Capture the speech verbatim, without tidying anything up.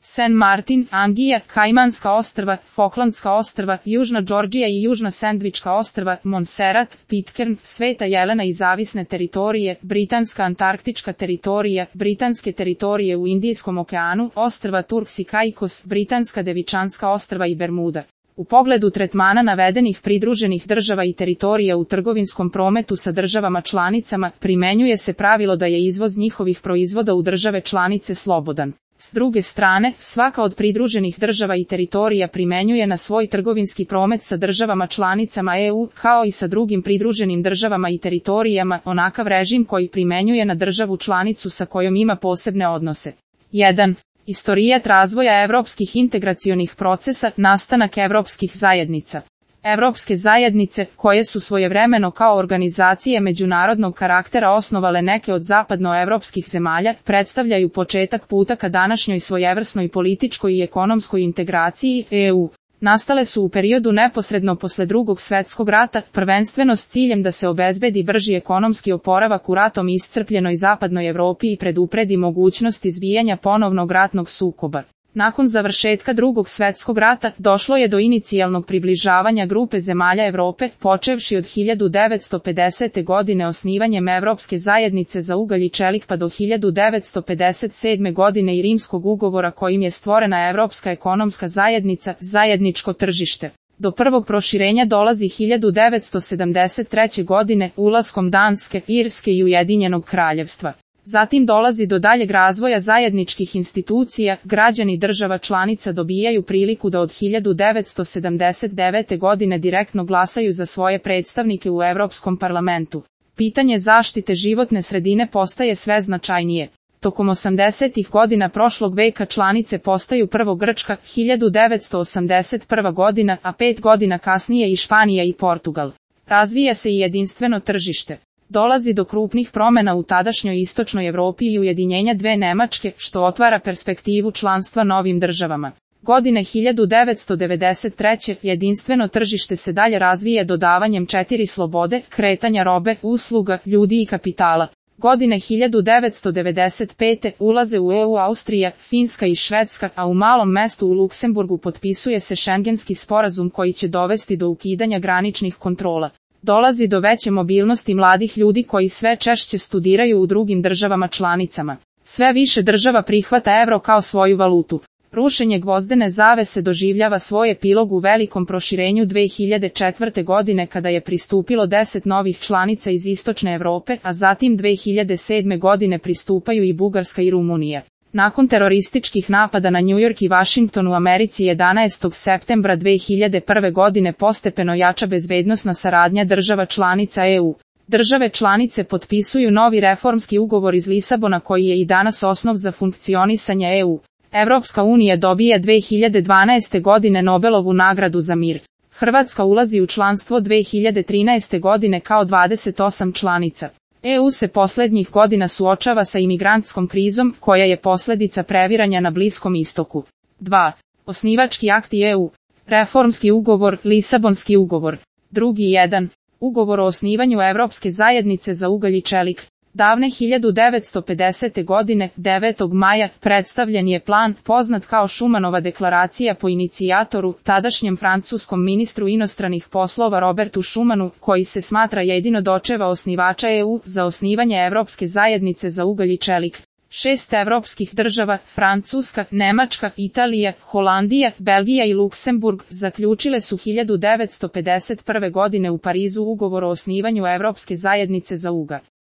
Saint Martin, Angija, Kajmanska ostrva, Falklandska ostrva, Južna Džordžija i Južna Sendvička ostrva, Montserrat, Pitcairn, Sveta Jelena i zavisne teritorije, Britanska Antarktička teritorija, Britanske teritorije u Indijskom okeanu, ostrva Turks i Caicos, Britanska Devičanska ostrva i Bermuda. U pogledu tretmana navedenih pridruženih država i teritorija u trgovinskom prometu sa državama članicama, primenjuje se pravilo da je izvoz njihovih proizvoda u države članice slobodan. S druge strane, svaka od pridruženih država i teritorija primenjuje na svoj trgovinski promet sa državama članicama E U, kao i sa drugim pridruženim državama i teritorijama, onakav režim koji primenjuje na državu članicu sa kojom ima posebne odnose. jedan. Istorijat razvoja evropskih integracionih procesa, nastanak evropskih zajednica. Evropske zajednice, koje su svojevremeno kao organizacije međunarodnog karaktera osnovale neke od zapadnoevropskih zemalja, predstavljaju početak puta ka današnjoj svojevrsnoj političkoj i ekonomskoj integraciji E U. Nastale su u periodu neposredno posle Drugog svjetskog rata, prvenstveno s ciljem da se obezbedi brži ekonomski oporavak u ratom iscrpljenoj zapadnoj Evropi i predupredi mogućnost izbijanja ponovnog ratnog sukoba. Nakon završetka Drugog svjetskog rata, došlo je do inicijalnog približavanja grupe zemalja Evrope, počevši od hiljadu devetsto pedesete. godine osnivanjem Evropske zajednice za ugalj i čelik pa do hiljadu devetsto pedeset sedme. godine i Rimskog ugovora kojim je stvorena Evropska ekonomska zajednica, zajedničko tržište. Do prvog proširenja dolazi hiljadu devetsto sedamdeset treće. godine, ulaskom Danske, Irske i Ujedinjenog kraljevstva. Zatim dolazi do daljeg razvoja zajedničkih institucija, građani država članica dobijaju priliku da od hiljadu devetsto sedamdeset devete. godine direktno glasaju za svoje predstavnike u Evropskom parlamentu. Pitanje zaštite životne sredine postaje sve značajnije. Tokom osamdesetih godina prošlog veka članice postaju prvo Grčka, hiljadu devetsto osamdeset prva. godina, a pet godina kasnije i Španija i Portugal. Razvija se i jedinstveno tržište. Dolazi do krupnih promjena u tadašnjoj istočnoj Evropi i ujedinjenja dve Nemačke, što otvara perspektivu članstva novim državama. Godine hiljadu devetsto devedeset treće. jedinstveno tržište se dalje razvije dodavanjem četiri slobode, kretanja robe, usluga, ljudi i kapitala. Godine hiljadu devetsto devedeset pete. ulaze u E U Austrija, Finska i Švedska, a u malom mestu u Luksemburgu potpisuje se Šengenski sporazum koji će dovesti do ukidanja graničnih kontrola. Dolazi do veće mobilnosti mladih ljudi koji sve češće studiraju u drugim državama članicama. Sve više država prihvata evro kao svoju valutu. Rušenje gvozdene zavese doživljava svoj epilog u velikom proširenju dve hiljade četvrte. godine kada je pristupilo deset novih članica iz istočne Evrope, a zatim dve hiljade sedme. godine pristupaju i Bugarska i Rumunija. Nakon terorističkih napada na New York i Washington u Americi jedanaestog septembra dve hiljade prve. godine postepeno jača bezbednosna saradnja država članica E U. Države članice potpisuju novi reformski ugovor iz Lisabona koji je i danas osnov za funkcionisanje E U. Evropska unija dobija dve hiljade dvanaeste. godine Nobelovu nagradu za mir. Hrvatska ulazi u članstvo dve hiljade trinaeste. godine kao dvadeset osam članica. E U se posljednjih godina suočava sa imigrantskom krizom, koja je posljedica previranja na Bliskom istoku. dva. Osnivački akti E U. Reformski ugovor, Lisabonski ugovor. Drugi jedan. Ugovor o osnivanju Evropske zajednice za ugalj i čelik. Davne hiljadu devetsto pedesete. godine, devetog maja, predstavljen je plan, poznat kao Šumanova deklaracija po inicijatoru, tadašnjem francuskom ministru inostranih poslova Robertu Šumanu, koji se smatra jedino dočeva osnivača E U za osnivanje Evropske zajednice za ugalj i čelik. Šest evropskih država, Francuska, Nemačka, Italija, Holandija, Belgija i Luksemburg, zaključile su hiljadu devetsto pedeset prve. godine u Parizu ugovor o osnivanju Evropske zajednice za ugalj.